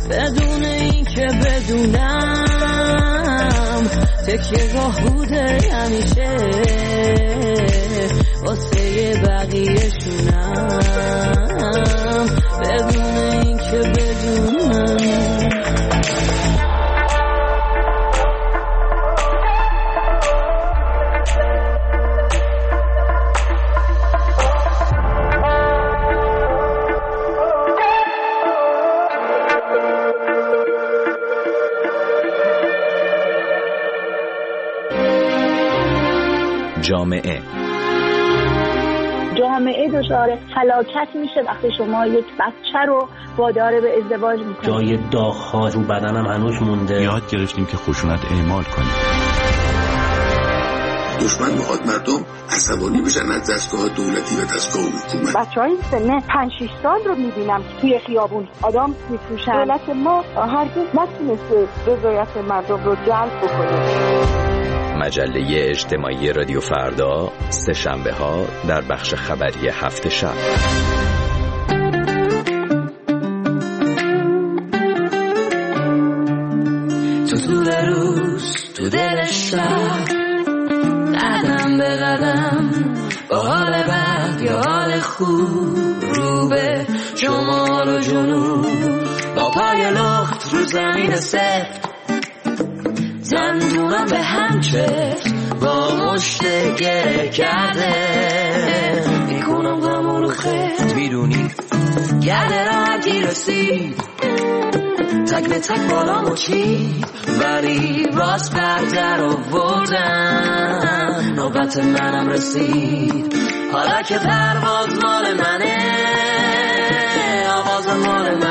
بدون این که بدونم تکیه راه بوده همیشه واسه بقیه شونم بدون این که بدونم. جامعه دچار فلاکت میشه وقتی شما یک بچه رو وادار به ازدواج میکنید. جای داغ‌ها رو بدنم هنوز مونده. یاد گرفتیم که خشونت اعمال کنیم. دشمن میخواد مردم عصبانی بشن از دستگاه دولتی و دستگاه حکومت. بچهای سن 5-6 سال رو میبینم توی خیابون آدم میفروشن. دولت ما هرگز نتونسته رضایت مردم رو جلب بکنه. مجله اجتماعی رادیو فردا سه شنبه ها در بخش خبری هفت شب. تو طول روز تو دل شهر قدم به قدم با حال بد یا حال خوب رو به شمال و جنوب با پای لخت رو زمین سفت زندونم به همچه با مشت گره کرده میکنم غمو رو خیلی میدونی گرده راحتی رسید تک به تک بالا مچید ولی راست بردر آوردن نوبت منم رسید حالا که پرواز مال منه آواز مال منه